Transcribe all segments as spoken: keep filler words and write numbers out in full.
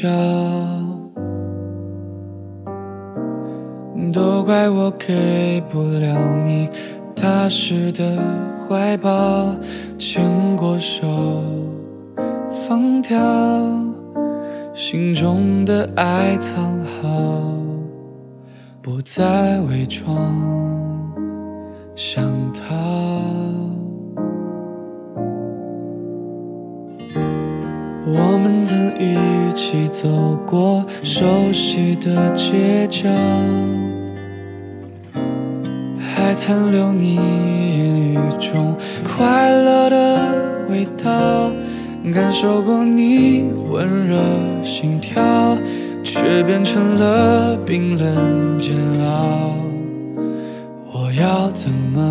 角，都怪我给不了你踏实的怀抱，牵过手放掉，心中的爱藏好，不再伪装想逃。我们曾一起走过熟悉的街角，还残留你言语中快乐的味道，感受过你温热心跳，却变成了冰冷煎熬。我要怎么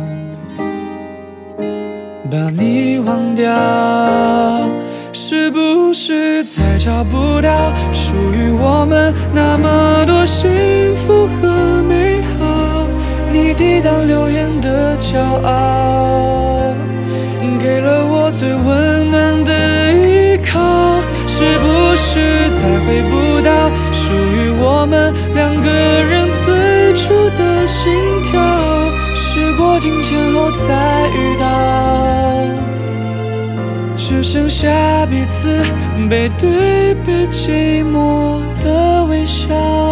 把你忘掉？是不是再找不到属于我们那么多幸福和美好？你抵挡流言的骄傲，给了我最温暖的依靠。是不是再回不到属于我们两个人最初的心跳？时过境迁后再遇到，只剩下彼此背对背寂寞的微笑。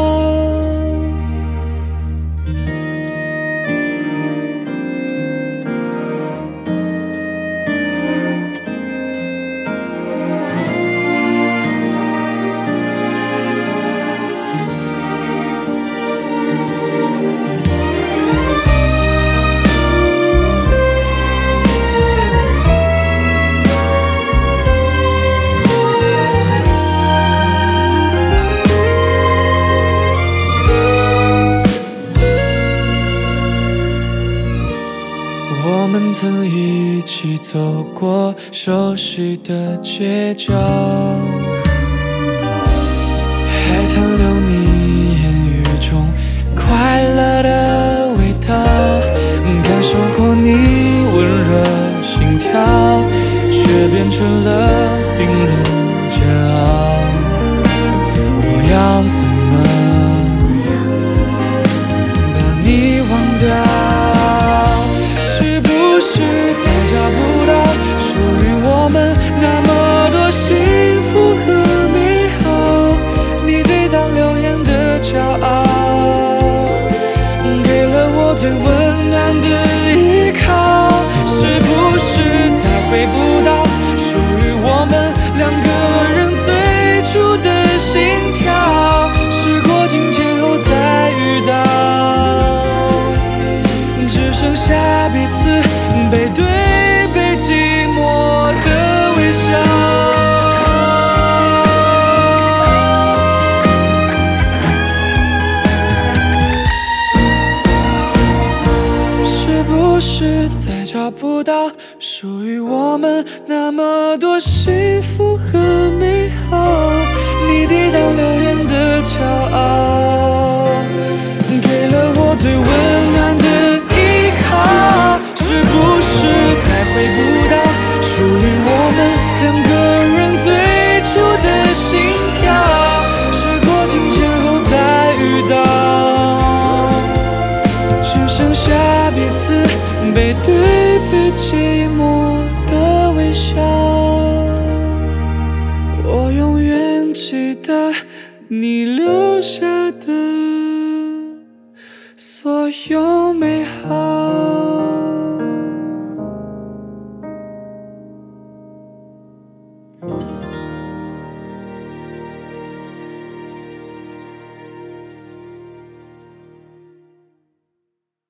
我们曾一起走过熟悉的街角，还残留你言语中快乐的味道，感受过你温热心跳，却变成了冰冷煎熬。我要怎么把你忘掉？是再找不到属于我们那么多幸福和美好，你抵挡流言的骄傲，给了我最温暖的依靠。是不是再回不到属于我们两个人最初的心跳？时过境迁后再遇到，只剩下彼此背对背寂寞的微笑。是不是再找不到属于我们那么多幸福和美好？你抵挡流言的骄傲，给了我最温暖的依靠。是不是再回不到属于我们两个人最初的心跳？时过境迁后再遇到，只剩下彼此背对背寂寞的微笑。我永远记得你留下